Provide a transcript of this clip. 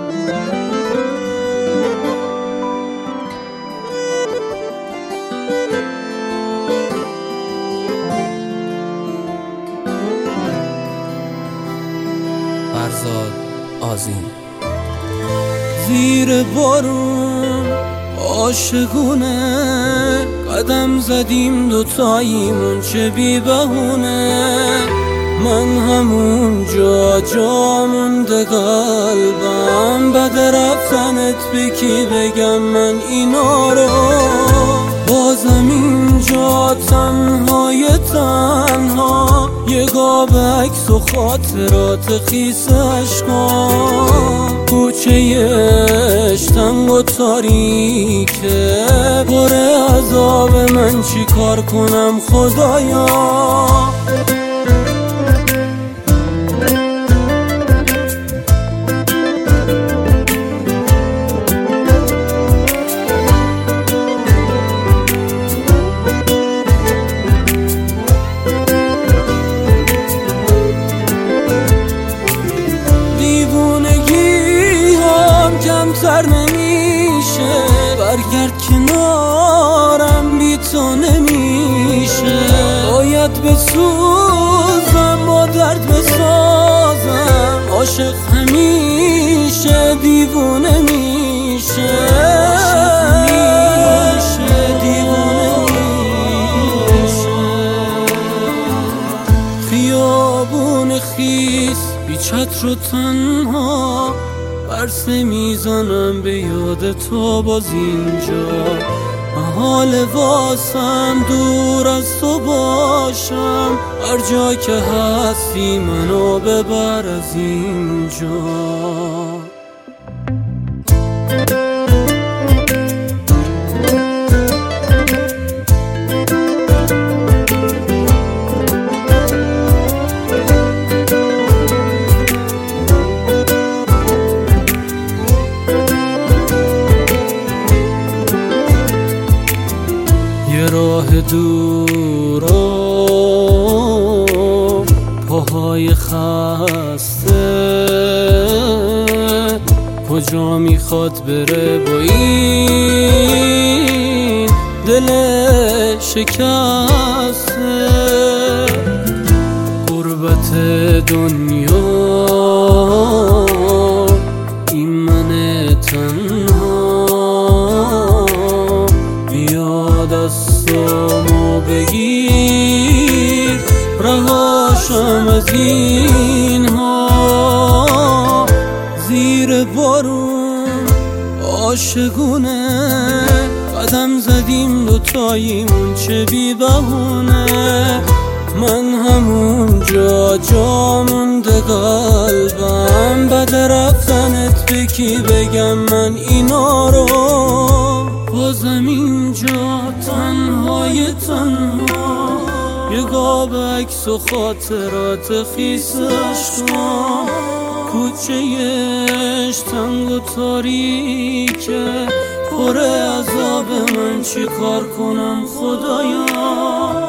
فرزاد آذین. زیر بارون عاشقونه قدم زدیم دوتاییمون چه بی بهونه، من همون جا مونده قلبم، بد رفتنت به کی بگم من اینا رو، بازم اینجا تنهای تنها، یه قاب عکس و خاطرات خیس عشقام، کوچه‌اش تنگ و تاریکه، پر عذاب من چی کار کنم خدایا. کمتر نمیشه، برگرد کنارم بی تو نمیشه، باید بسوزم با درد بسازم، عاشق همیشه دیوونه میشه، خیابون خیس بی چتر و تنها، برسه میزنم به یاد تو باز اینجا، محال واسم دور از تو باشم، هر جا که هستی منو ببر از اینجا. راه دور و پاهای خسته، کجا میخواد بره با این دل شکسته، غربت دنیا این من تنها، بیا دستامو بگیر رهاشم از اینها، زیر بارون عاشقونه قدم زدیم دوتاییمون چه بی بهونه، من همون جا مونده قلبم، بد رفتنت به کی بگم من اینا رو، بازم اینجا تنهای تنها، یه قاب عکس و خاطرات خیس عشقام، کوچه‌اش تنگ و تاریکه، پر عذاب من چی کار کنم خدایا.